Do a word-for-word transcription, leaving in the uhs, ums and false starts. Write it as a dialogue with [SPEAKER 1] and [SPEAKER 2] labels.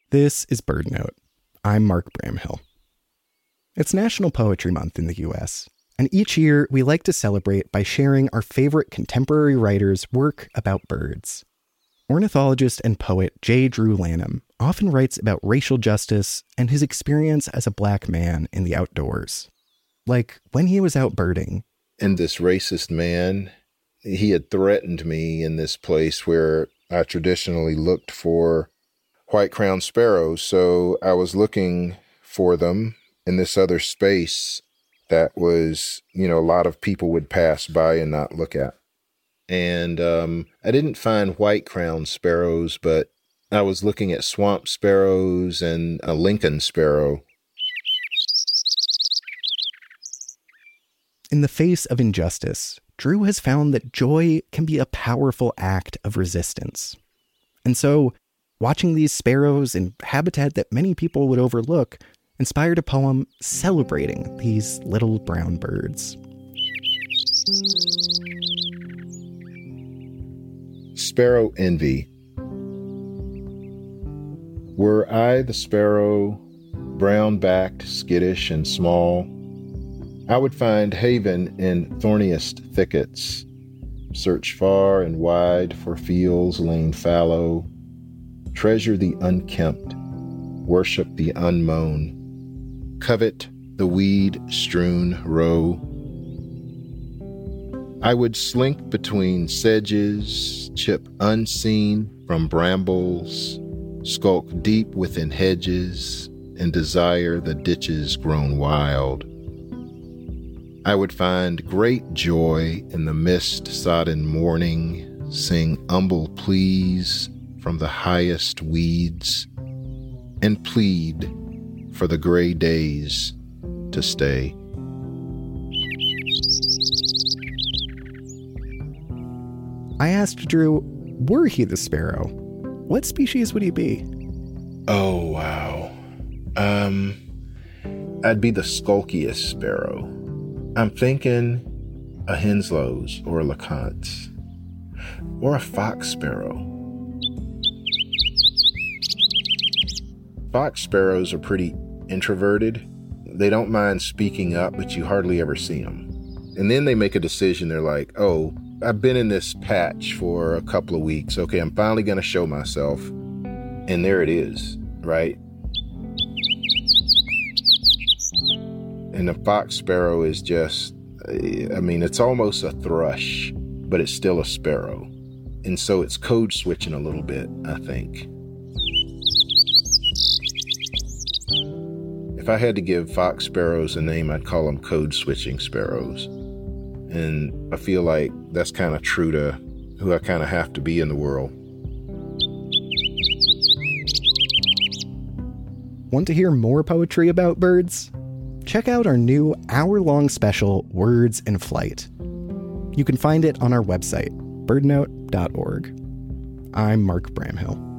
[SPEAKER 1] This is BirdNote. I'm Mark Bramhill. It's National Poetry Month in the U S, and each year we like to celebrate by sharing our favorite contemporary writers' work about birds. Ornithologist and poet J. Drew Lanham often writes about racial justice and his experience as a black man in the outdoors. Like when he was out birding.
[SPEAKER 2] And this racist man, he had threatened me in this place where I traditionally looked for white-crowned sparrows. So I was looking for them in this other space that was, you know, a lot of people would pass by and not look at. And um, I didn't find white-crowned sparrows, but I was looking at swamp sparrows and a Lincoln sparrow.
[SPEAKER 1] In the face of injustice, Drew has found that joy can be a powerful act of resistance. And so, watching these sparrows in habitat that many people would overlook inspired a poem celebrating these little brown birds.
[SPEAKER 2] Sparrow Envy. Were I the sparrow, brown-backed, skittish, and small, I would find haven in thorniest thickets, search far and wide for fields lain fallow, treasure the unkempt, worship the unmown, covet the weed-strewn row. I would slink between sedges, chip unseen from brambles, skulk deep within hedges, and desire the ditches grown wild. I would find great joy in the mist-sodden morning, sing humble pleas from the highest weeds, and plead for the gray days to stay.
[SPEAKER 1] I asked Drew, were he the sparrow, what species would he be?
[SPEAKER 2] Oh, wow. Um, I'd be the skulkiest sparrow. I'm thinking a Henslow's or a LeConte's or a fox sparrow. Fox sparrows are pretty introverted. They don't mind speaking up, but you hardly ever see them. And then they make a decision. They're like, oh, I've been in this patch for a couple of weeks. Okay, I'm finally going to show myself. And there it is, right? And the fox sparrow is just, I mean, it's almost a thrush, but it's still a sparrow. And so it's code switching a little bit, I think. If I had to give fox sparrows a name, I'd call them code switching sparrows. And I feel like that's kind of true to who I kind of have to be in the world.
[SPEAKER 1] Want to hear more poetry about birds? Check out our new hour-long special, Words in Flight. You can find it on our website, bird note dot org. I'm Mark Bramhill.